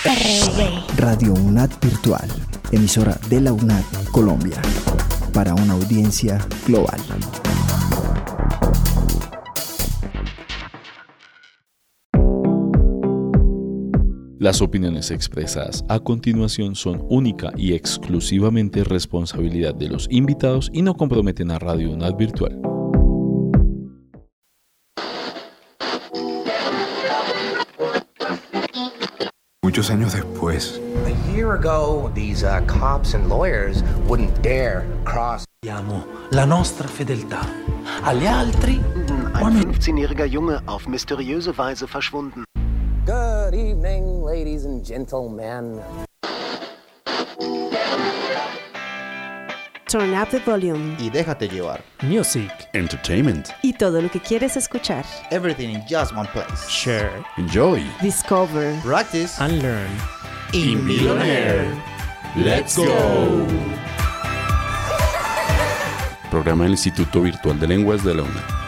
Radio UNAD Virtual, emisora de la UNAD Colombia, para una audiencia global. Las opiniones expresadas a continuación son única y exclusivamente responsabilidad de los invitados y no comprometen a Radio UNAD Virtual. Muchos años después. A year ago, these cops and lawyers wouldn't dare cross. Abbiamo la nostra fedeltà. Agli altri. Ein 15-jähriger Junge auf mysteriöse Weise verschwunden. Good evening, ladies and gentlemen. Turn up the volume. Y déjate llevar. Music. Entertainment. Y todo lo que quieres escuchar. Everything in just one place. Share. Enjoy. Discover. Practice. And learn. InVilonaire. Let's go. Programa del Instituto Virtual de Lenguas de la UNAD.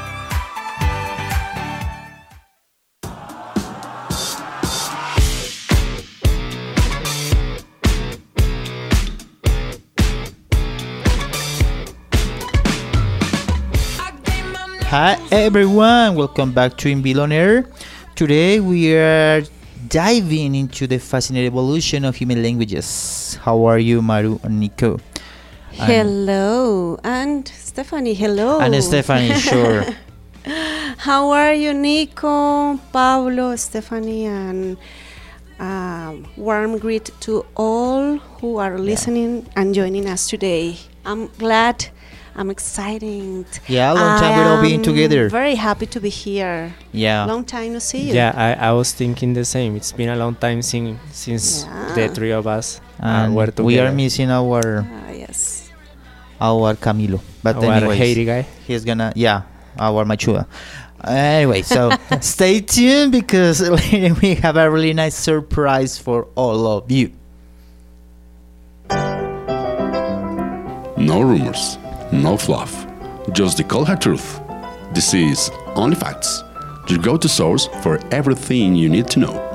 Hi everyone, welcome back to InVilonaire. Today we are diving into the fascinating evolution of human languages. How are you, Maru and Nico? Hello, and Stephanie, hello. And Stephanie, sure. How are you, Nico, Pablo, Stephanie, and warm greet to all who are listening and joining us today. I'm glad. I'm excited. Yeah, long time we don't being together. Very happy to be here. Yeah. Long time no see you. Yeah, I was thinking the same. It's been a long time since the three of us were together. We are missing our yes. Our Camilo. But our anyways, Haiti guy. He's gonna, our Machua. Anyway, so stay tuned because later we have a really nice surprise for all of you. No rumors. No fluff, just the cold hard truth. This is Only Facts, your go-to source for everything you need to know.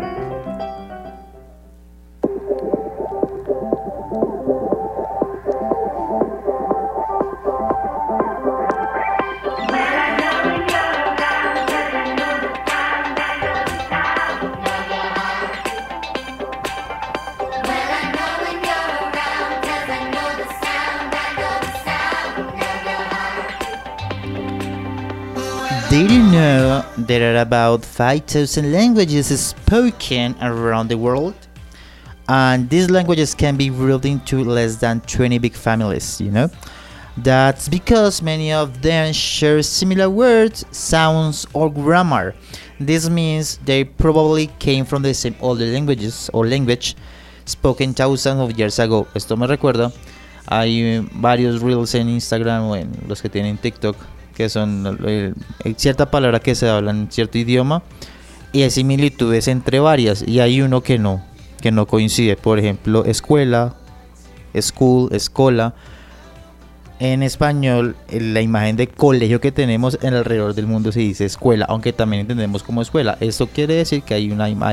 Did you know there are about 5,000 languages spoken around the world? And these languages can be grouped into less than 20 big families, you know? That's because many of them share similar words, sounds, or grammar. This means they probably came from the same older languages or language spoken thousands of years ago. Esto me recuerda, hay varios reels en Instagram o en los que tienen TikTok que son cierta palabra que se habla en cierto idioma y hay similitudes entre varias y hay uno que no coincide. Por ejemplo, escuela, school, escola. En español, la imagen de colegio que tenemos en alrededor del mundo se dice escuela, aunque también entendemos como escuela. Esto quiere decir que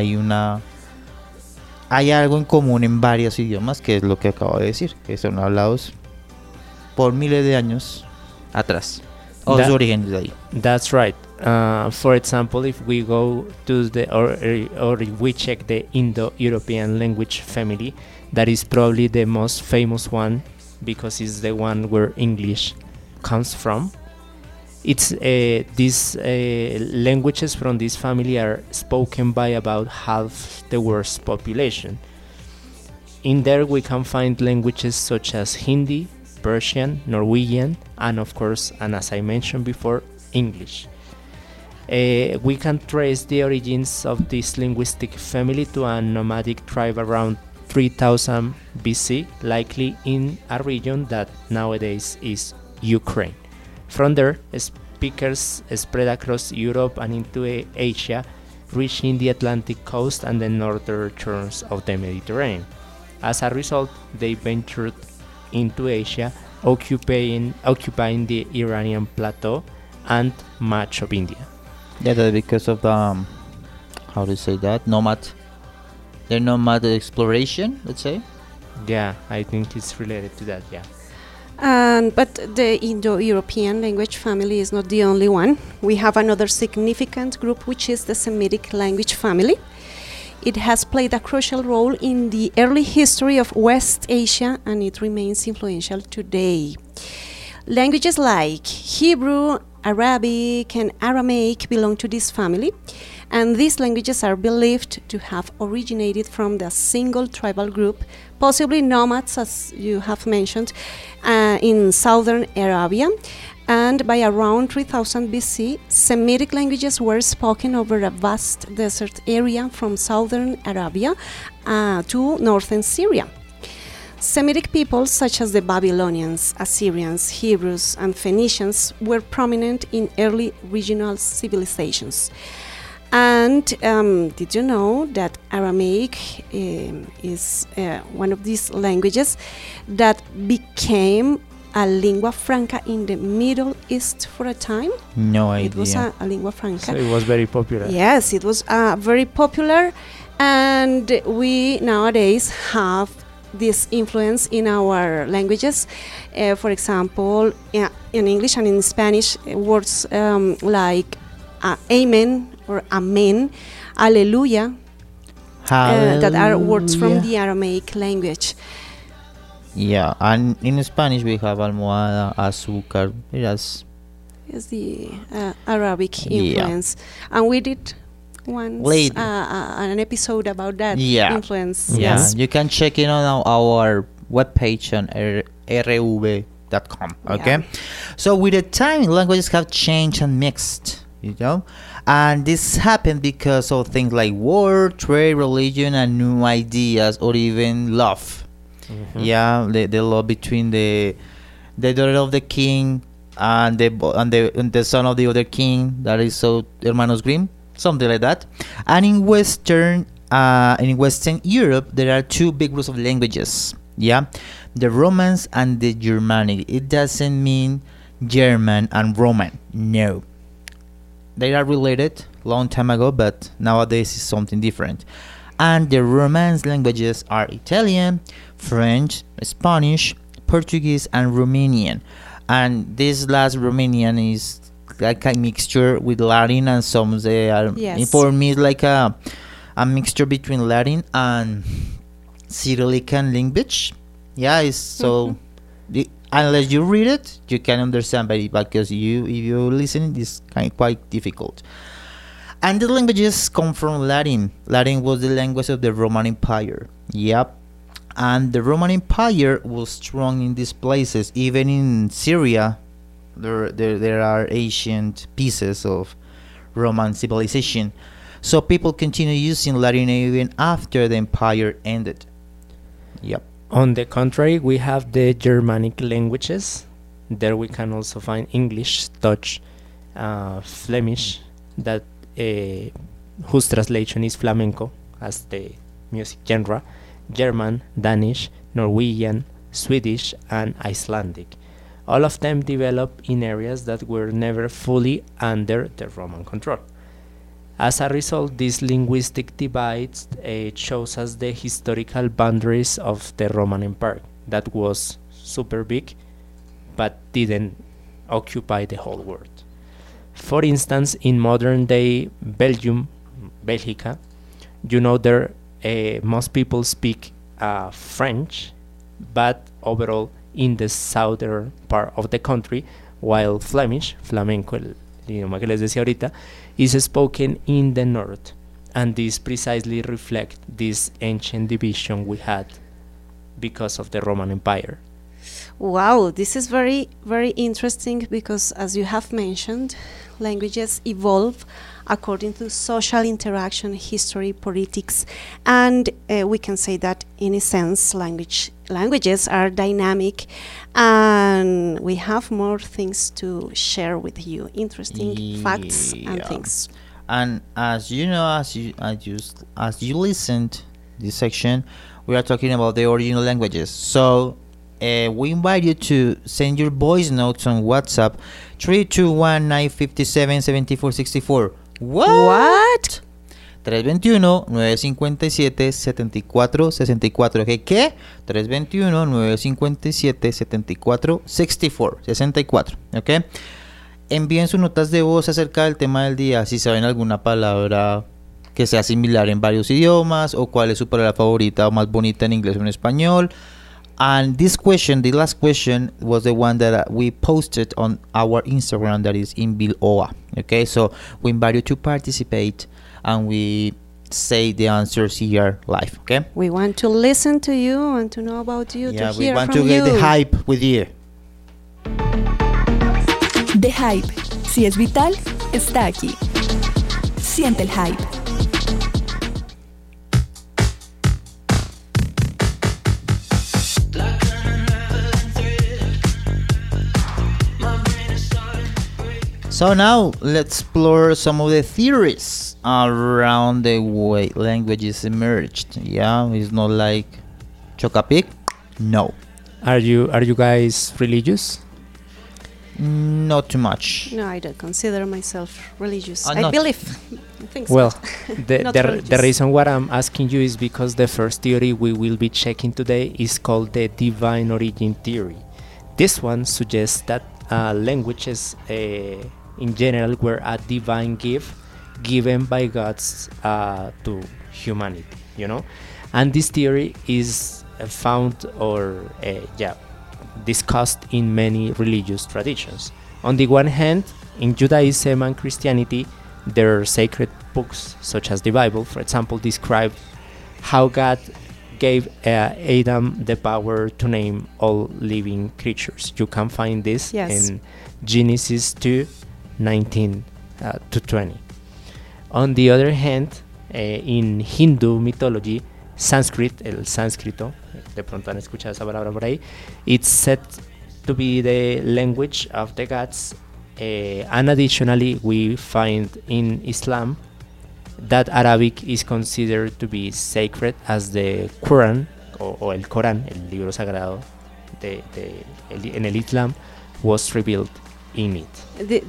hay algo en común en varios idiomas, que es lo que acabo de decir, que son hablados por miles de años atrás. Su origen de ahí. That's right. For example, if we go to or if we check the Indo-European language family, that is probably the most famous one because it's the one where English comes from. It's these languages from this family are spoken by about half the world's population. In there we can find languages such as Hindi, Persian, Norwegian, and of course, and as I mentioned before, English. We can trace the origins of this linguistic family to a nomadic tribe around 3000 BC, likely in a region that nowadays is Ukraine. From there, speakers spread across Europe and into Asia, reaching the Atlantic coast and the northern shores of the Mediterranean. As a result, they ventured into Asia, occupying the Iranian plateau and much of India. Yeah, that's because of the, how to say that, nomad the nomad exploration, let's say. Yeah, I think it's related to that. Yeah. But the Indo-European language family is not the only one. We have another significant group, which is the Semitic language family. It has played a crucial role in the early history of West Asia, and it remains influential today. Languages like Hebrew, Arabic, and Aramaic belong to this family, and these languages are believed to have originated from the single tribal group, possibly nomads, as you have mentioned, in southern Arabia. And by around 3000 BC, Semitic languages were spoken over a vast desert area from southern Arabia to northern Syria. Semitic peoples such as the Babylonians, Assyrians, Hebrews, and Phoenicians were prominent in early regional civilizations. And did you know that Aramaic is one of these languages that became a lingua franca in the Middle East for a time? No idea. It was a lingua franca. So it was very popular. Yes, it was very popular, and we nowadays have this influence in our languages. For example, in English and in Spanish, words like amen or amen, alleluia, that are words from the Aramaic language. Yeah, and in Spanish we have almohada, azúcar. Yes. Is the Arabic influence, and we did once an episode about that influence. Yeah, yes. You can check it on our webpage on rv.com. Okay, so with the time, languages have changed and mixed. You know, and this happened because of things like war, trade, religion, and new ideas, or even love. Mm-hmm. Yeah, the love between the daughter of the king and the son of the other king. That is so Hermanos Grimm, something like that. And in Western Europe, there are two big groups of languages. Yeah, the Romance and the Germanic. It doesn't mean German and Roman. No. They are related long time ago, but nowadays is something different. And the Romance languages are Italian, French, Spanish, Portuguese, and Romanian. And this last Romanian is like a mixture with Latin and some. They are, for me, it's like a mixture between Latin and Cyrillic language. Yeah, it's so. Unless you read it, you can understand, but because if you listen, it's quite difficult. And the languages come from Latin. Latin was the language of the Roman Empire. Yep. And the Roman Empire was strong in these places. Even in Syria, there are ancient pieces of Roman civilization. So people continue using Latin even after the empire ended. Yep. On the contrary, we have the Germanic languages. There we can also find English, Dutch, Flemish, that whose translation is flamenco as the music genre, German, Danish, Norwegian, Swedish, and Icelandic. All of them developed in areas that were never fully under the Roman control. As a result, these linguistic divides shows us the historical boundaries of the Roman Empire that was super big but didn't occupy the whole world. For instance, in modern-day Belgium, Belgica, you know there most people speak French, but overall in the southern part of the country, while Flemish, flamenco, el idioma que les decía ahorita, is spoken in the north, and this precisely reflects this ancient division we had because of the Roman Empire. Wow, this is very, very interesting because, as you have mentioned, languages evolve according to social interaction, history, politics, and we can say that in a sense languages are dynamic, and we have more things to share with you, interesting facts and things. And as you know, as you listened this section, we are talking about the original languages. So we invite you to send your voice notes on WhatsApp 321-957-7464. What? 321-957-7464. ¿Qué? 321-957-7464. ¿Ok? Envíen sus notas de voz acerca del tema del día. Si saben alguna palabra que sea similar en varios idiomas, o cuál es su palabra favorita o más bonita en inglés o en español. And this question, the last question, was the one that we posted on our Instagram, that is InBillOA. Okay, so we invite you to participate and we say the answers here live. Okay, We want to listen to you and to know about you, yeah, to we hear want from to get you. the hype with you. The Hype. Si es vital, está aquí. Siente el hype. So now let's explore some of the theories around the way languages emerged. Yeah, it's not like Chocapic. No, Are you guys religious? not too much. No, I don't consider myself religious. I not- believe things. Well, but the, not the, religious. the reason why I'm asking you is because the first theory we will be checking today is called the divine origin theory. This one suggests that languages in general were a divine gift given by gods to humanity, you know? And this theory is found or discussed in many religious traditions. On the one hand, in Judaism and Christianity, their sacred books, such as the Bible, for example, describe how God gave Adam the power to name all living creatures. You can find this Yes. in Genesis 2:19 to 20. On the other hand, in Hindu mythology, Sanskrit, el sánscrito, de pronto han escuchado esa palabra por ahí, it's said to be the language of the gods. And additionally, we find in Islam that Arabic is considered to be sacred, as the Quran, o el Corán, el libro sagrado en el Islam, was revealed in it.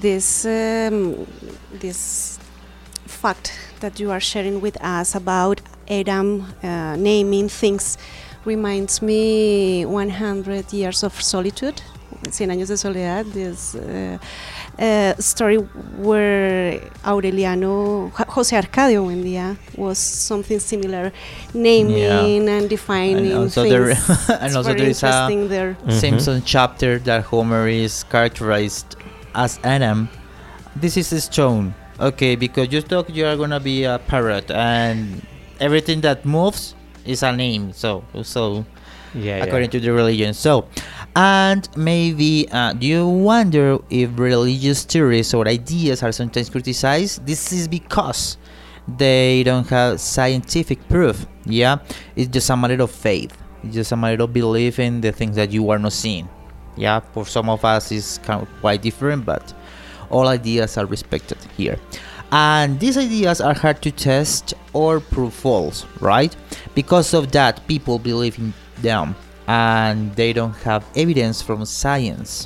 This fact that you are sharing with us about Adam naming things reminds me 100 Years of Solitude, 100 años de soledad, this story where José Arcadio Buendía was something similar, naming and defining And also things. and It's also very there is a interesting there. Simpson chapter that Homer is characterized as Adam. This is a stone. Okay, because you thought you are gonna be a parrot, and everything that moves is a name. So according to the religion. So, and maybe do you wonder if religious theories or ideas are sometimes criticized? This is because they don't have scientific proof. Yeah, it's just a matter of faith. It's just a matter of belief in the things that you are not seeing. Yeah, for some of us it's kind of quite different, but all ideas are respected here. And these ideas are hard to test or prove false, right? Because of that, people believe in them and they don't have evidence from science.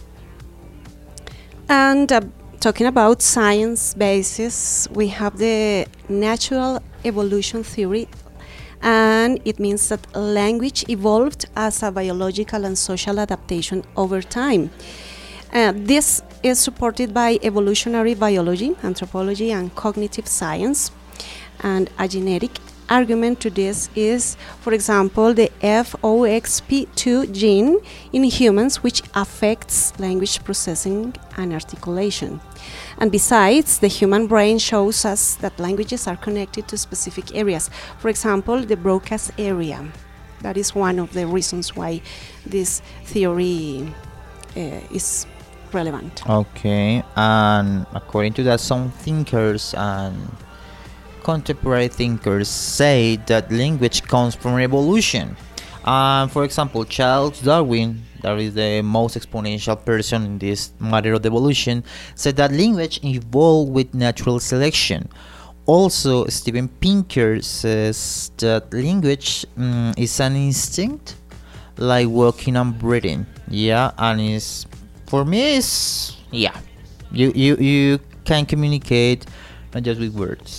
And talking about science basis, we have the natural evolution theory, and it means that language evolved as a biological and social adaptation over time. This is supported by evolutionary biology, anthropology, and cognitive science. And a genetic argument to this is, for example, the FOXP2 gene in humans, which affects language processing and articulation. And besides, the human brain shows us that languages are connected to specific areas. For example, the Broca's area. That is one of the reasons why this theory is relevant. Okay, and according to that, some thinkers and contemporary thinkers say that language comes from evolution. For example, Charles Darwin, that is the most exponential person in this matter of evolution, said that language evolved with natural selection. Also, Steven Pinker says that language is an instinct, like walking and breathing. Yeah, and it's, for me, it's, yeah, you can communicate not just with words.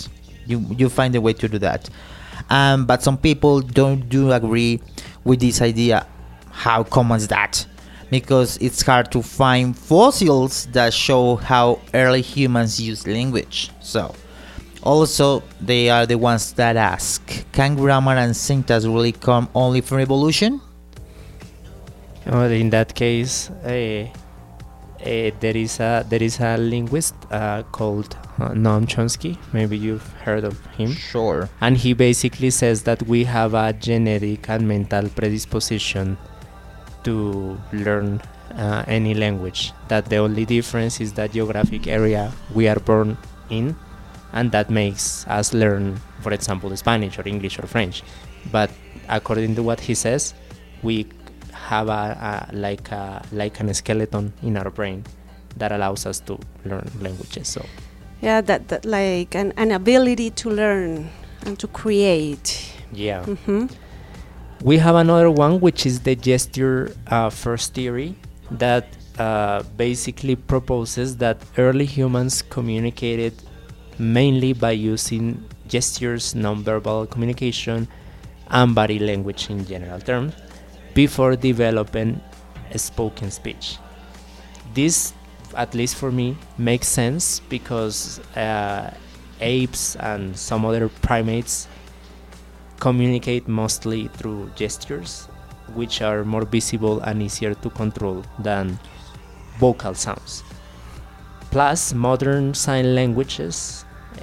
You find a way to do that. But some people don't do agree with this idea. How common is that? Because it's hard to find fossils that show how early humans used language. So, also, they are the ones that ask, can grammar and syntax really come only from evolution? Well, in that case, there is a linguist called Noam Chomsky. Maybe you've heard of him. Sure. And he basically says that we have a genetic and mental predisposition to learn any language. That the only difference is the geographic area we are born in, and that makes us learn, for example, Spanish or English or French. But according to what he says, we have like an skeleton in our brain that allows us to learn languages. So yeah, that like an ability to learn and to create. Yeah. We have another one, which is the gesture first theory, that basically proposes that early humans communicated mainly by using gestures, nonverbal communication, and body language in general terms, before developing a spoken speech. This, at least for me, makes sense because apes and some other primates communicate mostly through gestures, which are more visible and easier to control than vocal sounds. Plus, modern sign languages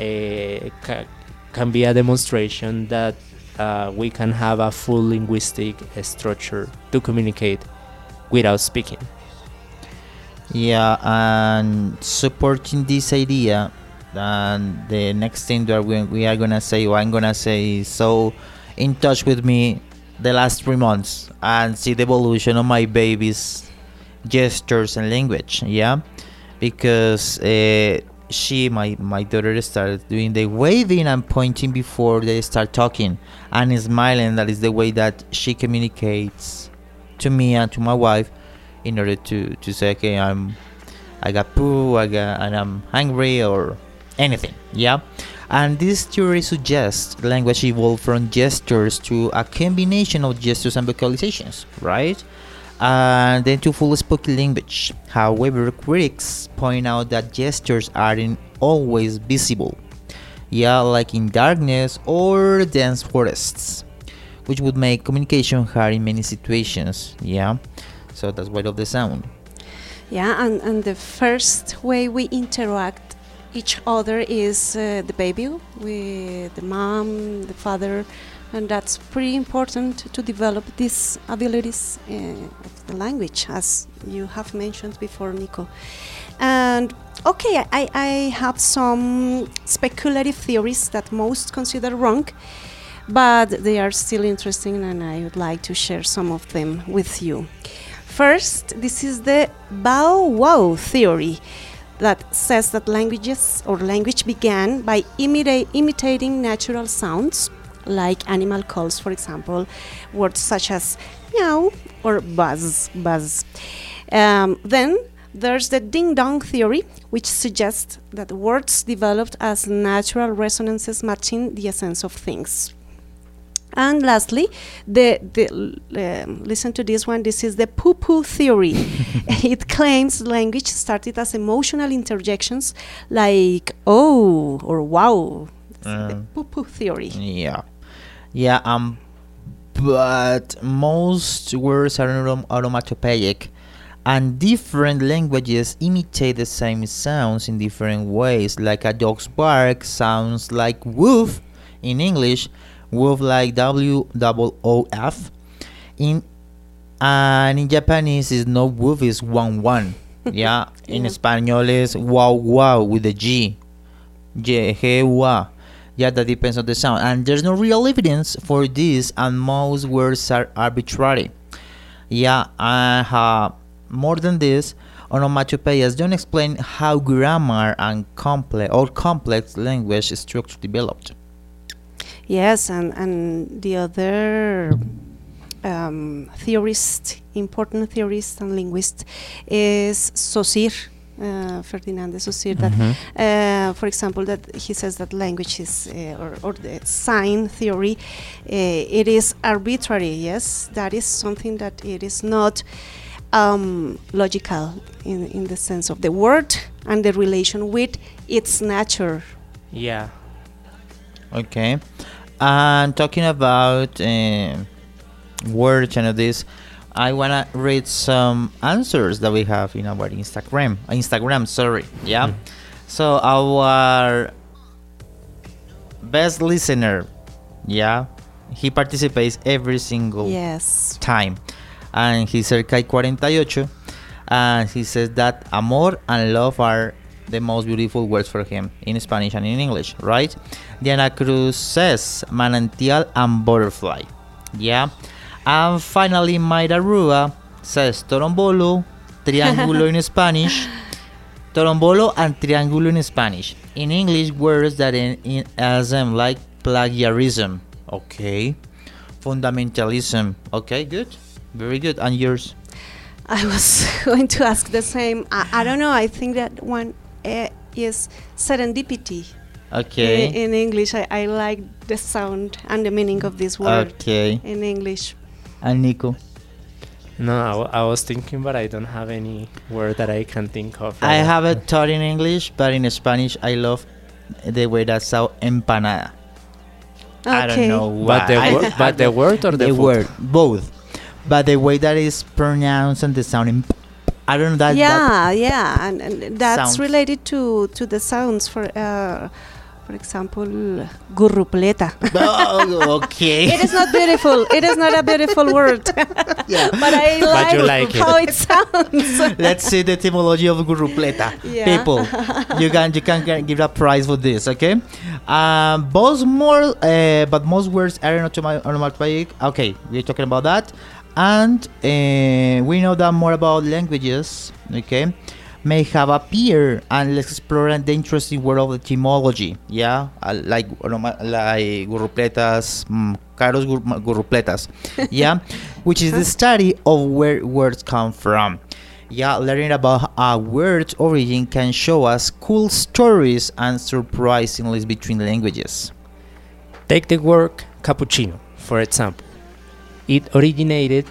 can be a demonstration that we can have a full linguistic structure to communicate without speaking. Yeah, and supporting this idea, and the next thing that we are gonna say, or I'm gonna say, so in touch with me the last 3 months and see the evolution of my baby's gestures and language. Yeah, because my daughter started doing the waving and pointing before they start talking, and smiling. That is the way that she communicates to me and to my wife, in order to say, okay, I got poo, and I'm hungry, or anything. Yeah, and this theory suggests language evolved from gestures to a combination of gestures and vocalizations, right? And then to full spoken language. However, critics point out that gestures aren't always visible, yeah, like in darkness or dense forests, which would make communication hard in many situations. Yeah, so that's why of the sound. Yeah, and the first way we interact each other is the baby with the mom, the father, and that's pretty important to develop these abilities of the language, as you have mentioned before, Nico. And okay, I have some speculative theories that most consider wrong, but they are still interesting, and I would like to share some of them with you. First, this is the bow wow theory, that says that language began by imitating natural sounds, like animal calls, for example, words such as meow or buzz. Then there's the ding-dong theory, which suggests that words developed as natural resonances matching the essence of things. And lastly, listen to this one. This is the poo-poo theory. It claims language started as emotional interjections like "oh" or "wow." The poo-poo theory. Yeah. But most words are onomatopoeic, and different languages imitate the same sounds in different ways. Like a dog's bark sounds like woof in English, woof like WOOF. And in Japanese is no woof, is wan. Yeah. In Spanish is wow with the G. Wa. Yeah, that depends on the sound. And there's no real evidence for this, and most words are arbitrary. Yeah, more than this, onomatopoeias don't explain how grammar and complex language structure developed. Yes, and the other important theorist and linguist is Saussure. Ferdinand de Saussure, that, for example, that he says that language is, or the sign theory, it is arbitrary. Yes, that is something that it is not logical in the sense of the word and the relation with its nature. Yeah. Okay. And talking about words and this, I wanna read some answers that we have in our Instagram, sorry. Yeah. So our best listener, yeah, he participates every single time. And he's Cercay48, and he says that amor and love are the most beautiful words for him in Spanish and in English, right? Diana Cruz says manantial and butterfly. Yeah. And finally, Mayra Rua says torombolo, triángulo in Spanish, torombolo and triángulo in Spanish. In English, words that in SM like plagiarism. Okay. Fundamentalism. Okay, good. Very good. And yours? I was going to ask the same. I don't know. I think that one is serendipity. Okay. In English, I like the sound and the meaning of this word. Okay. In English. And Nico? No, I was thinking, but I don't have any word that I can think of. I have a thought in English, but in Spanish, I love the way that sound empanada. Okay. I don't know why. But the word or the food? word? Both. But the way that is pronounced and the sound, I don't know that. Yeah, and that's sound. related to the sounds. For example, gurrupleta. Oh, okay. It is not beautiful. It is not a beautiful word. Yeah. But I like how it sounds. Let's see the etymology of gurrupleta. Yeah. People, you can give a prize for this, okay? But most words are not onomatopoeic. Okay, we're talking about that. And we know that more about languages, okay, may have appeared, and let's explore the interesting world of etymology, yeah, like gurrupletas, Carlos gurrupletas, yeah, which is the study of where words come from. Yeah, learning about a word's origin can show us cool stories and surprises between languages. Take the word cappuccino, for example. It originated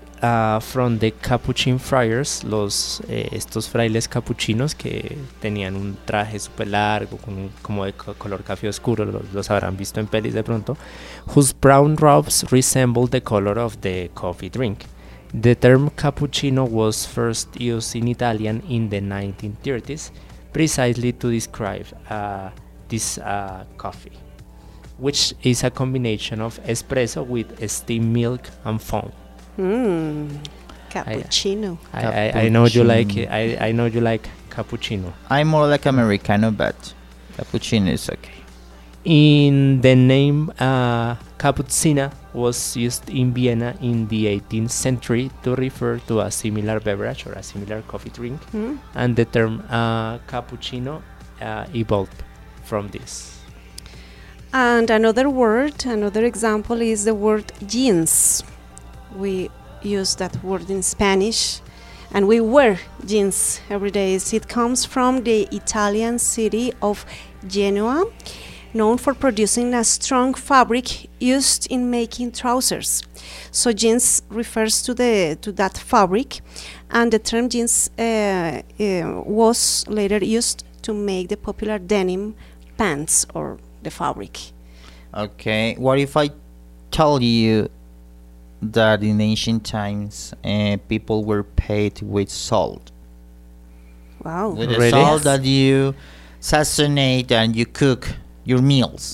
from the Capuchin friars, estos frailes capuchinos que tenían un traje super largo, como de color café oscuro, los habrán visto en pelis de pronto, whose brown robes resembled the color of the coffee drink. The term cappuccino was first used in Italian in the 1930s, precisely to describe this coffee, which is a combination of espresso with steamed milk and foam. Cappuccino. I know you like it. I know you like cappuccino. I'm more like Americano, but cappuccino is okay. In the name Cappuccina was used in Vienna in the 18th century to refer to a similar beverage or a similar coffee drink, and the term cappuccino evolved from this. And another example is the word jeans. We use that word in Spanish, and we wear jeans every day. It comes from the Italian city of Genoa, known for producing a strong fabric used in making trousers. So jeans refers to that fabric, and the term jeans was later used to make the popular denim pants or the fabric. Okay, what if I tell you that in ancient times people were paid with salt? Wow. With the salt that you sazonate and you cook your meals.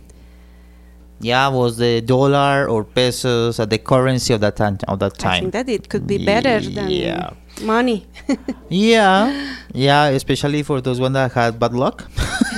Yeah, was the dollar or pesos the currency of that time? I think that it could be better than money. yeah, especially for those ones that had bad luck.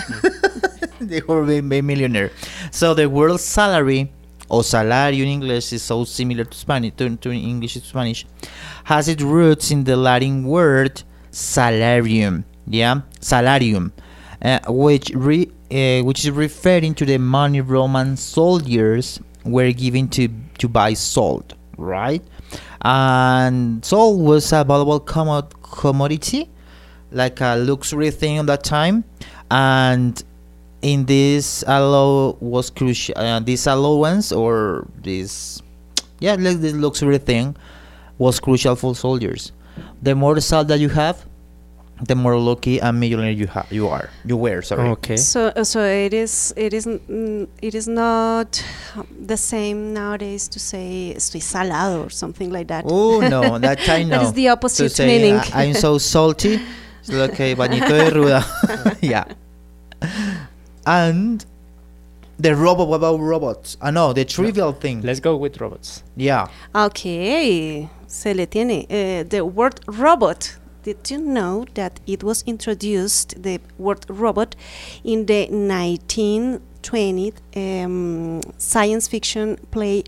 They were a millionaire. So the word salary, or salario in English, is so similar to Spanish, to English to Spanish, has its roots in the Latin word salarium. Yeah, salarium, which is referring to the money Roman soldiers were given to buy salt, right? And salt was a valuable commodity like a luxury thing at that time, and in this was crucial. This allowance or this, like this luxury thing, was crucial for soldiers. The more salt that you have, the more lucky a millionaire you were. Sorry. Okay. So it is not the same nowadays to say estoy salado or something like that. Oh no, that kind That is the opposite to say, meaning. I'm so salty. It's okay, bañito de ruda. Yeah. And the robot. What about robots? No, the trivial thing. Let's go with robots. Yeah. Okay, se le tiene. The word robot. Did you know that it was introduced, the word robot, in the 1920 science fiction play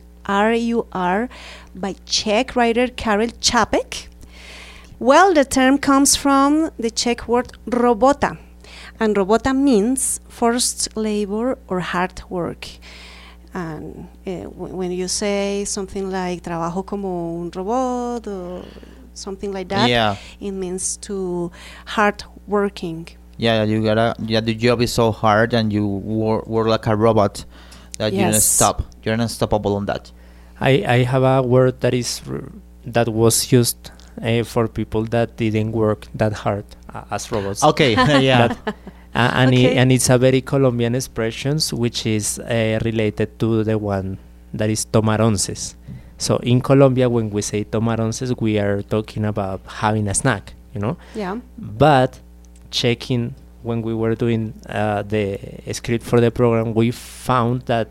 RUR by Czech writer Karel Čapek? Well, the term comes from the Czech word robota, and robota means forced labor or hard work. And when you say something like trabajo como un robot or something like that, it means to hard working. The job is so hard and you work like a robot that you don't stop. You're unstoppable on that. I have a word that was used for people that didn't work that hard as robots. Okay, yeah. And it's a very Colombian expression, which is related to the one that is tomar onces. So in Colombia, when we say tomar onces, we are talking about having a snack, Yeah. But checking when we were doing the script for the program, we found that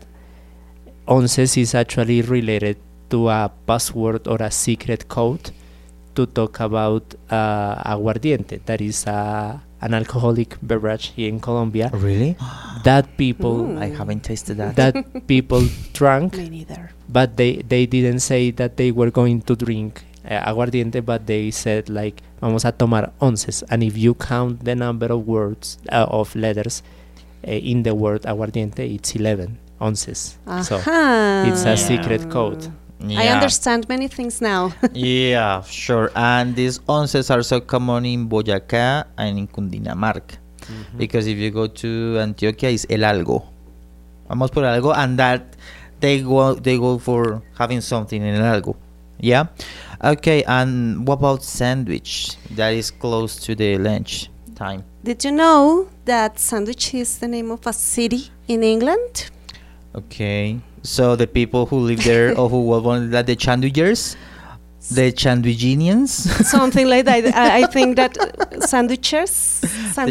onces is actually related to a password or a secret code to talk about aguardiente. That is an alcoholic beverage here in Colombia. Really? That people... I haven't tasted that. That people drank. Me neither. But they didn't say that they were going to drink aguardiente, but they said like, vamos a tomar onces. And if you count the number of words, of letters in the word aguardiente, it's 11 onces. So it's a secret code. I understand many things now. Yeah, sure. And these onces are so common in Boyacá and in Cundinamarca. Because if you go to Antioquia, it's el algo. Vamos por algo, and that they go for having something in el algo. Yeah. Okay. And what about sandwich? That is close to the lunch time. Did you know that Sandwich is the name of a city in England? Okay. So the people who live there or who want like the Chandwigers, the Chandwiginians, something like that. I think that sandwichers,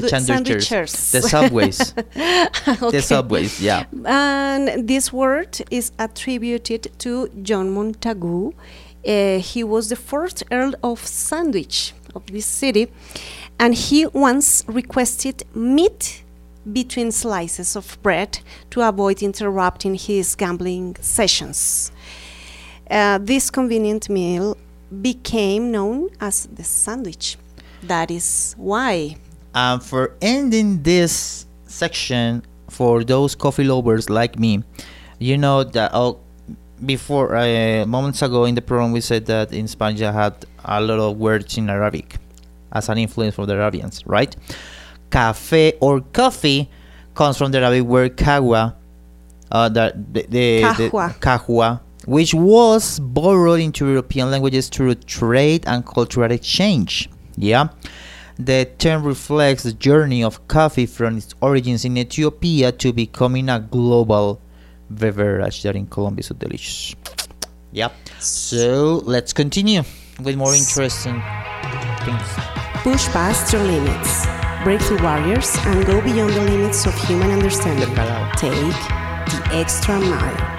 the subways, the subways, yeah. And this word is attributed to John Montagu. He was the first Earl of Sandwich of this city, and he once requested meat between slices of bread to avoid interrupting his gambling sessions. This convenient meal became known as the sandwich. That is why. For ending this section, for those coffee lovers like me, you know that before moments ago in the program we said that in Spanish I had a lot of words in Arabic as an influence from the Arabians, right? Café or coffee comes from the Arabic word kahwa, kahwa, which was borrowed into European languages through trade and cultural exchange. Yeah, the term reflects the journey of coffee from its origins in Ethiopia to becoming a global beverage that in Colombia is so delicious. Yeah, so let's continue with more interesting things. Push past your limits. Break through barriers and go beyond the limits of human understanding. Take the extra mile.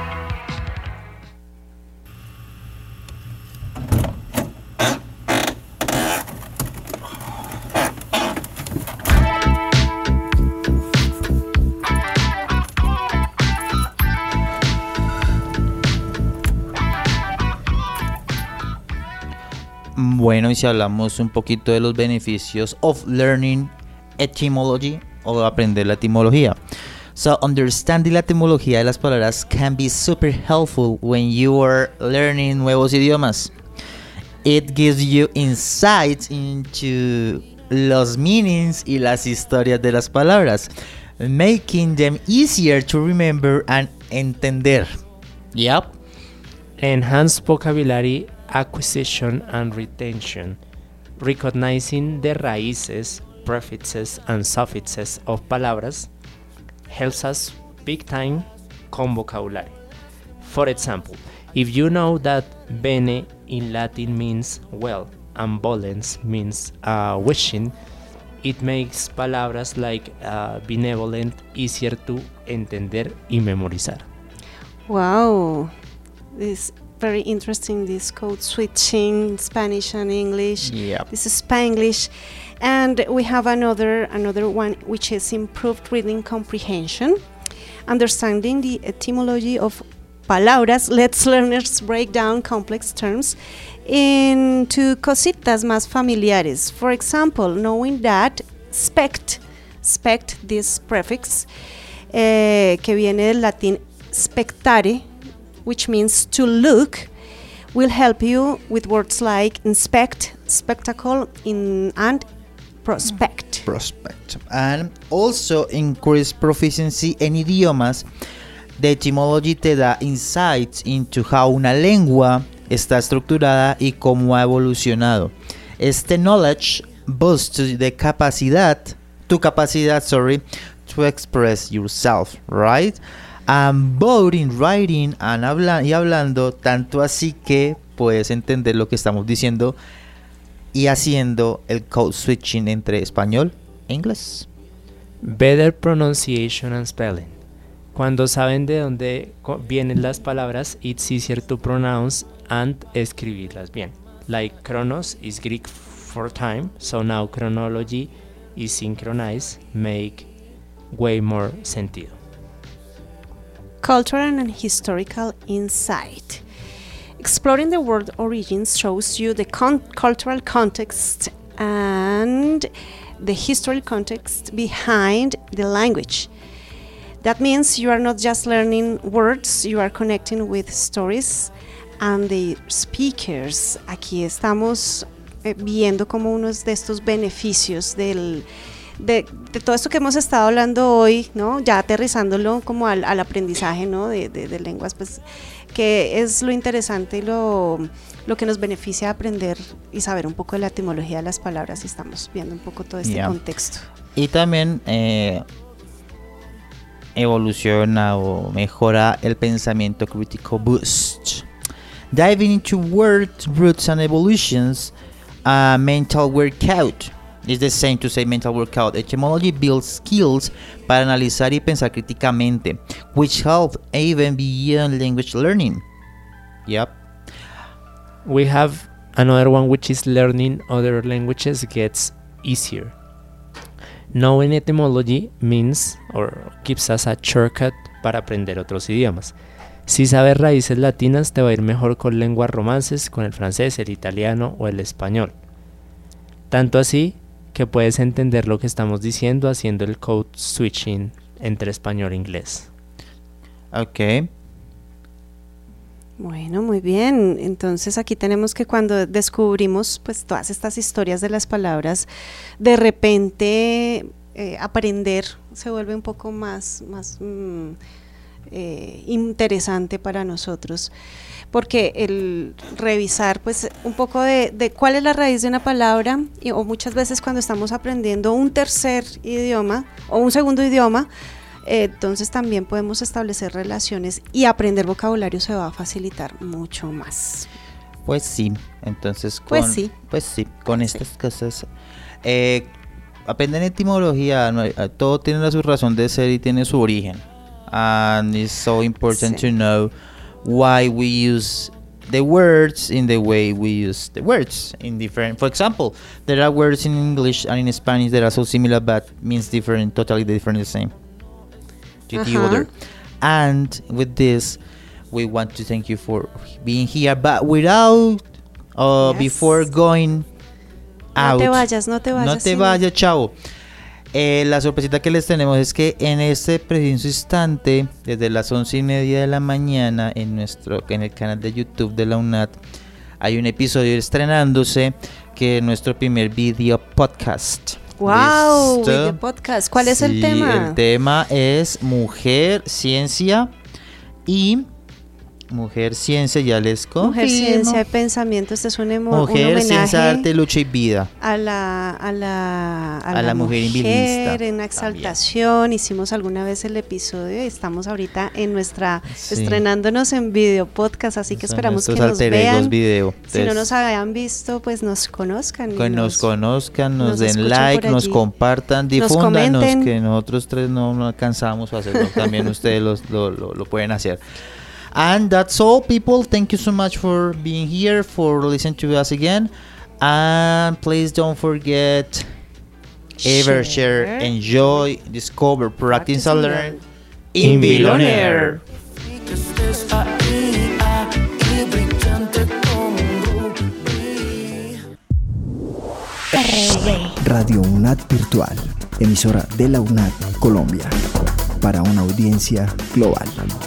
Bueno, y si hablamos un poquito de los beneficios of learning etymology o aprender la etimología. So, understanding la etimología de las palabras can be super helpful when you are learning nuevos idiomas. It gives you insights into los meanings y las historias de las palabras, making them easier to remember and entender. Yep. Enhance vocabulary acquisition and retention, recognizing the raíces, prefixes, and suffixes of palabras helps us big time con vocabulary. For example, if you know that bene in Latin means well and volens means wishing, it makes palabras like benevolent easier to entender y memorizar. Wow, this very interesting. This code switching Spanish and English. Yep. This is Spanglish, and we have another one which is improved reading comprehension, understanding the etymology of palabras. Let's learners break down complex terms into cositas más familiares. For example, knowing that spect, this prefix, que viene del latín spectare, which means to look, will help you with words like inspect, spectacle, and prospect. And also increase proficiency en idiomas. The etymology te da insights into how una lengua está estructurada y cómo ha evolucionado. Este knowledge boosts tu capacidad, to express yourself, right? And both in writing and hablando, tanto así que puedes entender lo que estamos diciendo y haciendo el code switching entre español e inglés. Better pronunciation and spelling. Cuando saben de dónde vienen las palabras, it's easier to pronounce and escribirlas bien. Like chronos is Greek for time, so now chronology is synchronized, make way more sentido. Cultural and historical insight. Exploring the word origins shows you the cultural context and the historical context behind the language. That means you are not just learning words, you are connecting with stories and the speakers. Aquí estamos viendo como unos de estos beneficios de todo esto que hemos estado hablando hoy, ¿no? Ya aterrizándolo como al aprendizaje, ¿no? de lenguas, pues, que es lo interesante y lo que nos beneficia aprender y saber un poco de la etimología de las palabras, y estamos viendo un poco todo este contexto. Y también evoluciona o mejora el pensamiento crítico boost. Diving into word roots and evolutions, mental workout. It's the same to say mental workout. Etymology builds skills para analizar y pensar críticamente, which help even beyond language learning. Yep. We have another one, which is learning other languages gets easier. Knowing etymology means or gives us a shortcut para aprender otros idiomas. Si sabes raíces latinas, te va a ir mejor con lenguas romances, con el francés, el italiano o el español. Tanto así que puedes entender lo que estamos diciendo haciendo el code switching entre español e inglés. Ok. Bueno, muy bien. Entonces aquí tenemos que cuando descubrimos pues todas estas historias de las palabras, de repente aprender se vuelve un poco más interesante para nosotros, porque el revisar pues un poco de cuál es la raíz de una palabra, o muchas veces cuando estamos aprendiendo un tercer idioma o un segundo idioma, entonces también podemos establecer relaciones y aprender vocabulario se va a facilitar mucho más. Pues sí, entonces con estas cosas aprender etimología, todo tiene su razón de ser y tiene su origen. And it's so important to know why we use the words in the way we use the words in different. For example, there are words in English and in Spanish that are so similar but means different, totally different, the same to the other. And with this, we want to thank you for being here, but without before going out. No te vayas, chao. La sorpresita que les tenemos es que en este preciso instante, desde las 11:30 de la mañana, en el canal de YouTube de la UNAD, hay un episodio estrenándose que es nuestro primer video podcast. ¡Wow! ¿Listo? Video podcast. ¿Cuál es el tema? El tema es mujer, ciencia y... Mujer, ciencia, ya les confirmo. Mujer, ciencia y pensamiento. Este es un Mujer, homenaje ciencia, arte, lucha y vida. a la mujer invilista. en una exaltación. Hicimos alguna vez el episodio y estamos ahorita en nuestra estrenándonos en video podcast, así que esperamos que nos vean. Video. Si no nos habían visto, pues nos conozcan. Que nos conozcan, nos den escuchen like, por nos allí. compartan, Nos difúndanos, comenten. que nosotros tres no alcanzamos a hacerlo. También ustedes lo pueden hacer. And that's all, people. Thank you so much for being here, for listening to us again. And please don't forget, ever share, enjoy, discover, practice and learn in Billionaire. Radio UNAD Virtual, emisora de la UNAD Colombia, para una audiencia global.